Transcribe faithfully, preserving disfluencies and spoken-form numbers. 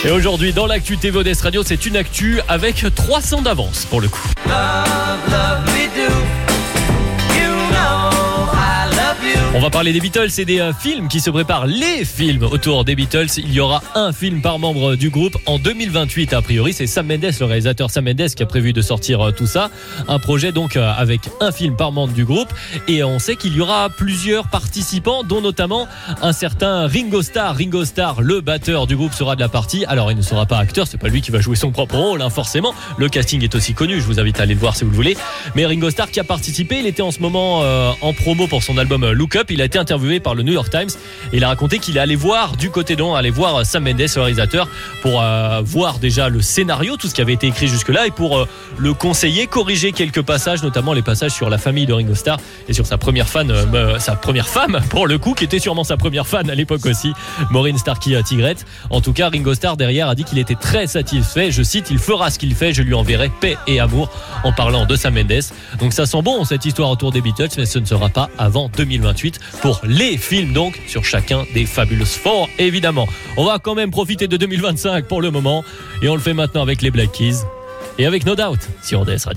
Et aujourd'hui, dans l'actu T V O D S Radio, c'est une actu avec trois cents d'avance pour le coup. Love, love me do. You know I love you. On va parler des Beatles et des euh, films qui se préparent, les films autour des Beatles. Il y aura un film par membre du groupe en deux mille vingt-huit. A priori, c'est Sam Mendes, le réalisateur Sam Mendes, qui a prévu de sortir euh, tout ça. Un projet donc euh, avec un film par membre du groupe. Et on sait qu'il y aura plusieurs participants, dont notamment un certain Ringo Starr. Ringo Starr, le batteur du groupe, sera de la partie. Alors, il ne sera pas acteur, c'est pas lui qui va jouer son propre rôle, hein, forcément. Le casting est aussi connu, je vous invite à aller le voir si vous le voulez. Mais Ringo Starr qui a participé, il était en ce moment euh, en promo pour son album euh, Look Up. Il a été interviewé par le New York Times et il a raconté qu'il allait voir du côté d'on, aller voir Sam Mendes, le réalisateur, pour euh, voir déjà le scénario, tout ce qui avait été écrit jusque-là, et pour euh, le conseiller, corriger quelques passages, notamment les passages sur la famille de Ringo Starr et sur sa première fan, euh, sa première femme pour le coup, qui était sûrement sa première fan à l'époque aussi, Maureen Starkey Tigrette. En tout cas, Ringo Starr derrière a dit qu'il était très satisfait. Je cite: il fera ce qu'il fait, je lui enverrai paix et amour, en parlant de Sam Mendes. Donc ça sent bon cette histoire autour des Beatles, mais ce ne sera pas avant deux mille vingt-huit pour les films, donc sur chacun des Fabulous Four évidemment. On va quand même profiter de deux mille vingt-cinq pour le moment, et on le fait maintenant avec les Black Keys et avec No Doubt sur O D S Radio.